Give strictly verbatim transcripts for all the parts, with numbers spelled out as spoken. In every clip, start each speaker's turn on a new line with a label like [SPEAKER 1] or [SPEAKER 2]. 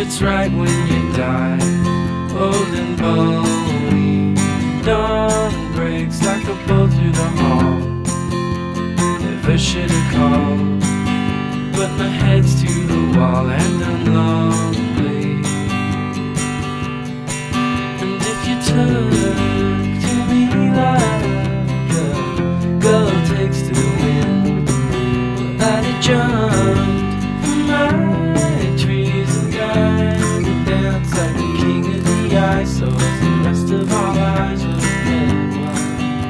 [SPEAKER 1] it's right when you die, old and bony. Dawn breaks like a bolt through the hall. Never should have called, but my head's to the wall and I'm lonely. And if you took to me like a girl takes to the wind, well, I'd have jumped from my trees and died and danced like the king of the ice, so as the rest of our lives would have been one.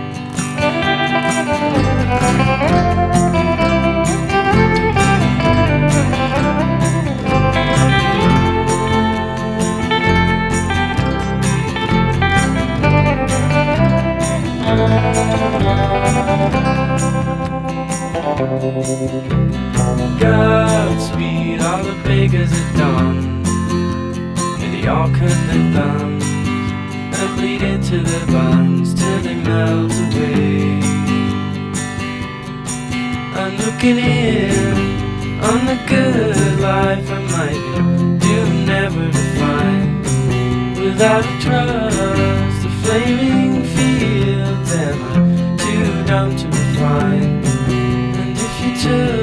[SPEAKER 1] Godspeed, all the beggars at dawn, and they all cut their thumbs and bleed into their buns till they melt away. I'm looking in on the good life I might be doomed never to find. Without a trust, the flaming fields am I too dumb to refine. And if you took